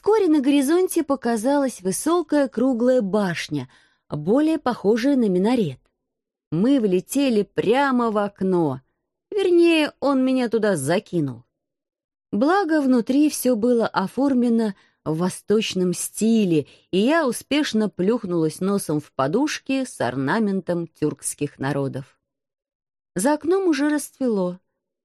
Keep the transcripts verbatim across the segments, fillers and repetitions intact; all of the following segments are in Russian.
Вскоре на горизонте показалась высокая круглая башня, более похожая на минарет. Мы влетели прямо в окно. Вернее, он меня туда закинул. Благо, внутри все было оформлено в восточном стиле, и я успешно плюхнулась носом в подушки с орнаментом тюркских народов. За окном уже расцвело.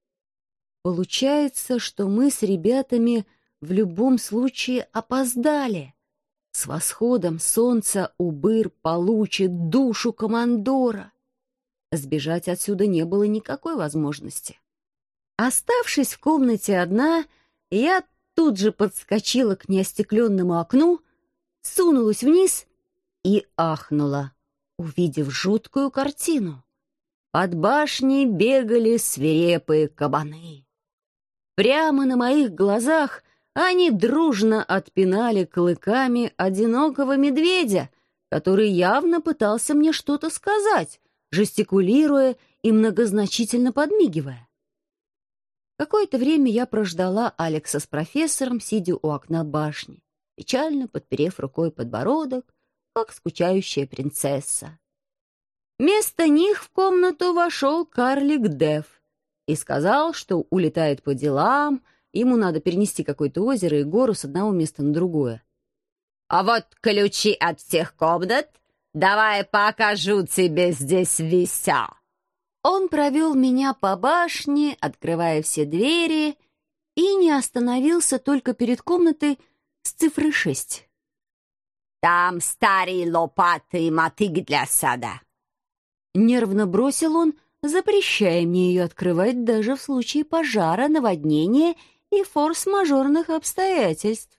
Получается, что мы с ребятами в любом случае опоздали. С восходом солнца Убыр получит душу командора. Сбежать отсюда не было никакой возможности. Оставшись в комнате одна, я тут же подскочила к неостекленному окну, сунулась вниз и ахнула, увидев жуткую картину. Под башней бегали свирепые кабаны. Прямо на моих глазах они дружно отпинали клыками одинокого медведя, который явно пытался мне что-то сказать, жестикулируя и многозначительно подмигивая. Какое-то время я прождала Алекса с профессором, сидя у окна башни, печально подперев рукой подбородок, как скучающая принцесса. Вместо них в комнату вошел карлик Дев и сказал, что улетает по делам, ему надо перенести какое-то озеро и гору с одного места на другое. «А вот ключи от всех комнат. Давай покажу тебе здесь вися». Он провел меня по башне, открывая все двери, и не остановился только перед комнатой с цифрой шесть. «Там старые лопаты и мотыг для сада». Нервно бросил он, запрещая мне ее открывать даже в случае пожара, наводнения и форс-мажорных обстоятельств.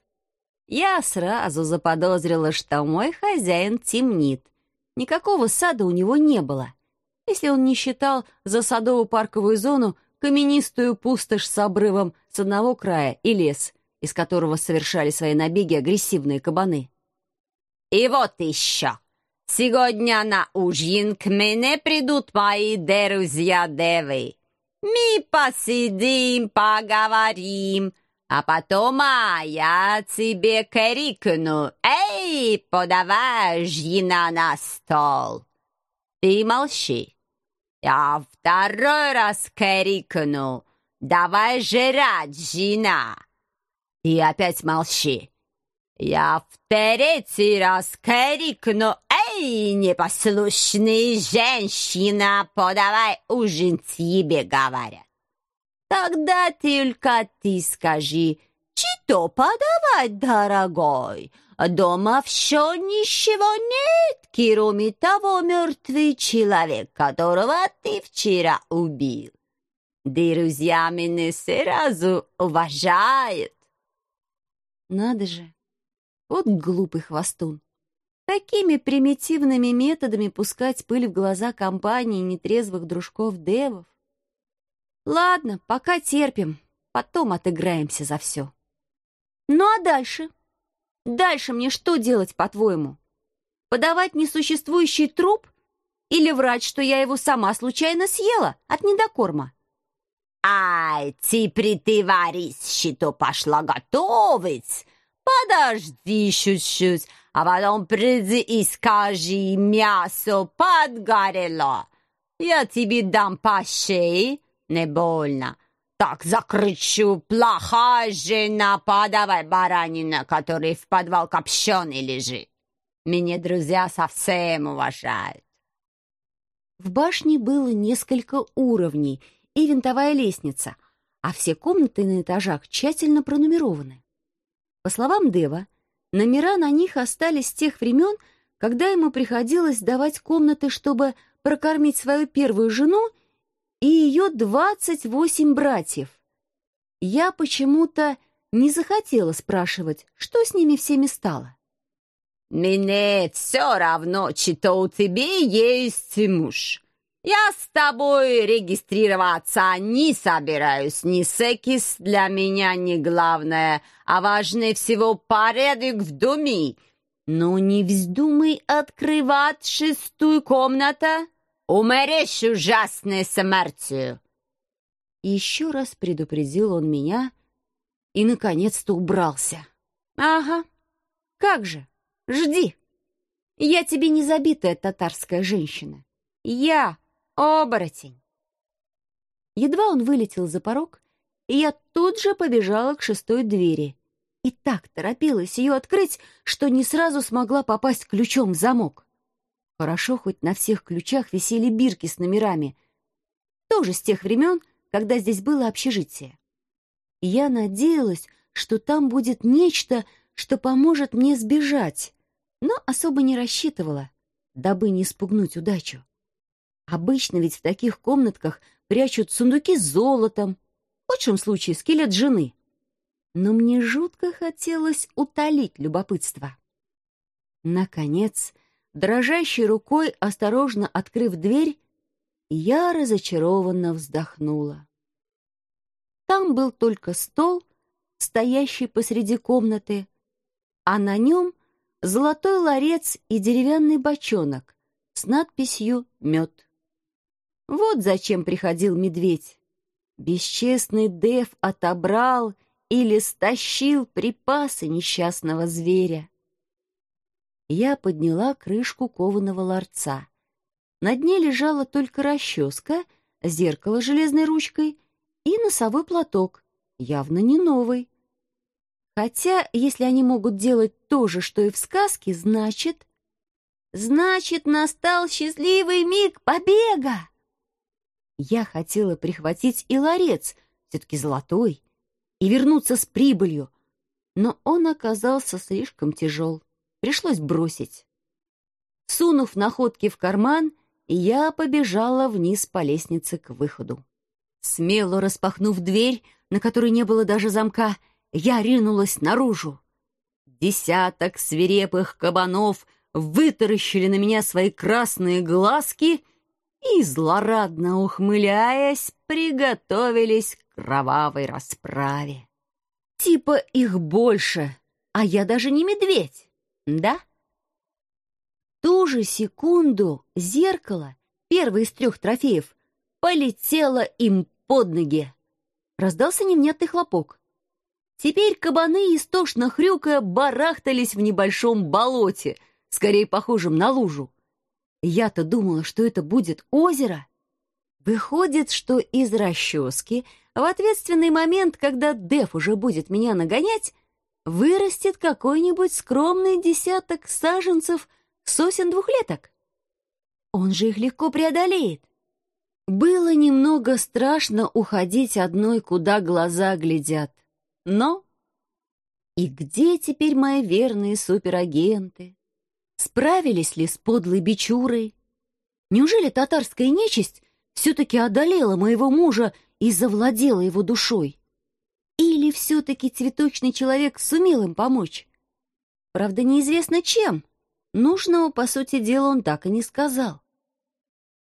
Я сразу заподозрила, что мой хозяин темнит. Никакого сада у него не было, если он не считал за садово-парковую зону каменистую пустошь с обрывом с одного края и лес, из которого совершали свои набеги агрессивные кабаны. «И вот еще. Сегодня на ужин к мне придут мои друзья-девы. Мы посидим, поговорим, а потом а, я тебе крикну: «Эй, подавай жена на стол!» Ты молчи. Я второй раз крикну: «Давай жрать, жена!» Ты опять молчи. Я в третий раз крикну: «Эй, непослушная женщина, подавай ужин, тебе говорят!» Тогда только ты скажи: «Что подавать, дорогой? Дома все ничего нет, кроме того мертвый человек, которого ты вчера убил». Друзья меня сразу уважают. Надо же, вот глупый хвостун. Такими примитивными методами пускать пыль в глаза компании нетрезвых дружков-девов. Ладно, пока терпим, потом отыграемся за все. Ну а дальше? Дальше мне что делать, по-твоему? Подавать несуществующий труп или врать, что я его сама случайно съела от недокорма? Ай, ты притворись, что пошла готовить. Подожди чуть-чуть, а потом приди и скажи: «Мясо подгорело». Я тебе дам по шее, не больно. Так закричу: «Плохая жена, подавай баранина, который в подвал копченый лежит». Меня друзья совсем уважают. В башне было несколько уровней и винтовая лестница, а все комнаты на этажах тщательно пронумерованы. По словам Дева, номера на них остались с тех времен, когда ему приходилось давать комнаты, чтобы прокормить свою первую жену и ее двадцать восемь братьев. Я почему-то не захотела спрашивать, что с ними всеми стало. «Мне все равно, что у тебя есть муж. Я с тобой регистрироваться не собираюсь. Ни секс для меня не главное, а важнее всего порядок в доме. Но не вздумай открывать шестую комнату. Умрешь ужасной смертью». Еще раз предупредил он меня и, наконец-то, убрался. Ага, как же, жди. Я тебе не забитая татарская женщина. Я оборотень. Едва он вылетел за порог, и я тут же побежала к шестой двери. И так торопилась ее открыть, что не сразу смогла попасть ключом в замок. Хорошо, хоть на всех ключах висели бирки с номерами. Тоже с тех времен, когда здесь было общежитие. И я надеялась, что там будет нечто, что поможет мне сбежать, но особо не рассчитывала, дабы не спугнуть удачу. Обычно ведь в таких комнатках прячут сундуки с золотом, в лучшем случае скелет жены. Но мне жутко хотелось утолить любопытство. Наконец, дрожащей рукой, осторожно открыв дверь, я разочарованно вздохнула. Там был только стол, стоящий посреди комнаты, а на нем золотой ларец и деревянный бочонок с надписью «Мед». Вот зачем приходил медведь. Бесчестный Дев отобрал или стащил припасы несчастного зверя. Я подняла крышку кованого ларца. На дне лежала только расческа, зеркало с железной ручкой и носовой платок, явно не новый. Хотя, если они могут делать то же, что и в сказке, значит... Значит, настал счастливый миг побега! Я хотела прихватить и ларец, все-таки золотой, и вернуться с прибылью, но он оказался слишком тяжел. Пришлось бросить. Сунув находки в карман, я побежала вниз по лестнице к выходу. Смело распахнув дверь, на которой не было даже замка, я ринулась наружу. Десяток свирепых кабанов вытаращили на меня свои красные глазки и, злорадно ухмыляясь, приготовились к кровавой расправе. Типа их больше, а я даже не медведь, да? В ту же секунду зеркало, первый из трех трофеев, полетело им под ноги. Раздался невнятный хлопок. Теперь кабаны, истошно хрюкая, барахтались в небольшом болоте, скорее похожем на лужу. Я-то думала, что это будет озеро. Выходит, что из расчески в ответственный момент, когда Дев уже будет меня нагонять, вырастет какой-нибудь скромный десяток саженцев сосен двухлеток. Он же их легко преодолеет. Было немного страшно уходить одной, куда глаза глядят. Но и где теперь мои верные суперагенты? Справились ли с подлой бичурой? Неужели татарская нечисть все-таки одолела моего мужа и завладела его душой? Или все-таки цветочный человек сумел им помочь? Правда, неизвестно чем. Нужного, по сути дела, он так и не сказал.